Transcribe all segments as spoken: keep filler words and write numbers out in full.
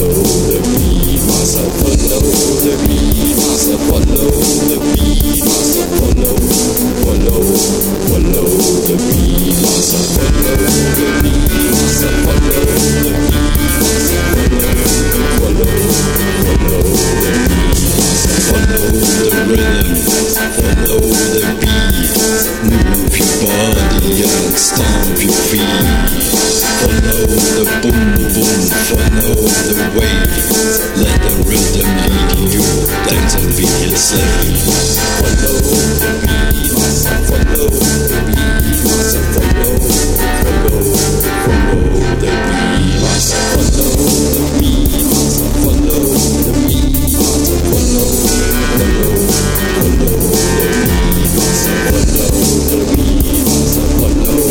Stomp your feet. Follow the boom boom, follow the wave. Let the rhythm lead you, dance and be your slave. Follow the beat, follow the beat, follow, follow, follow the beat, follow the beat, follow the beat, follow, follow, follow the beat, follow the beat, follow.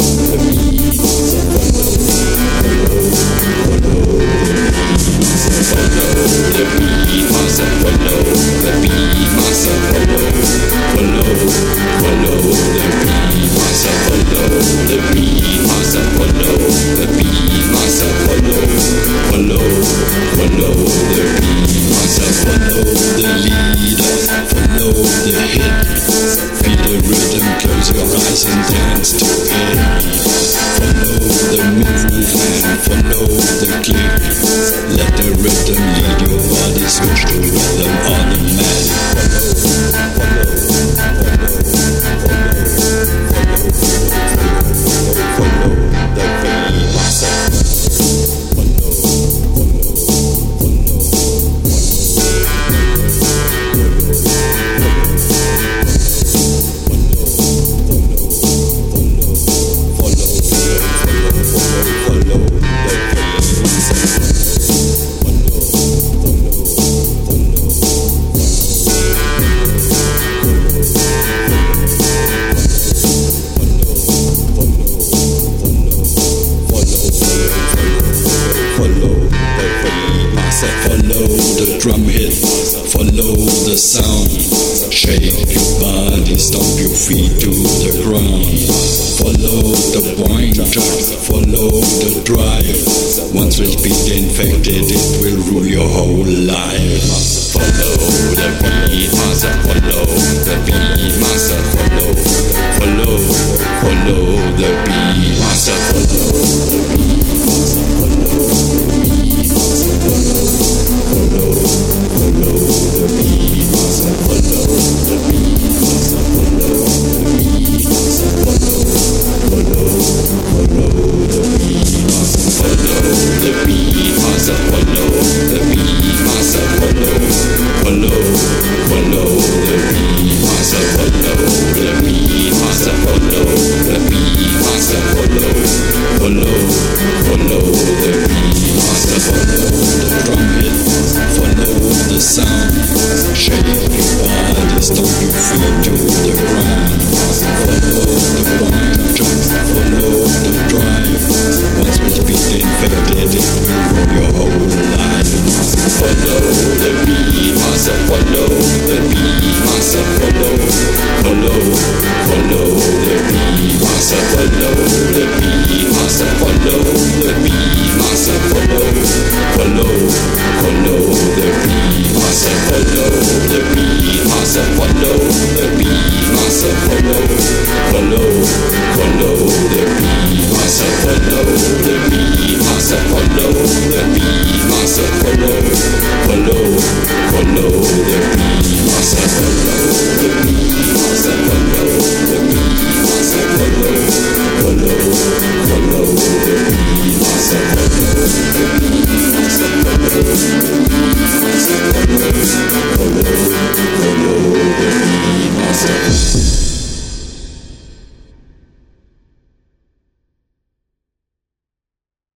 Close your eyes and dance to it. Follow the movement, follow the click. Let the rhythm lead your body, switch to rhythm automatic. Follow, follow, follow, follow, follow the beat, myself. Follow the drum hit, follow the sound. Shake your body, stomp your feet to the ground. Follow the pointer, follow the drive. Once it's been infected, it will rule your whole life. Follow the beat, follow the beat,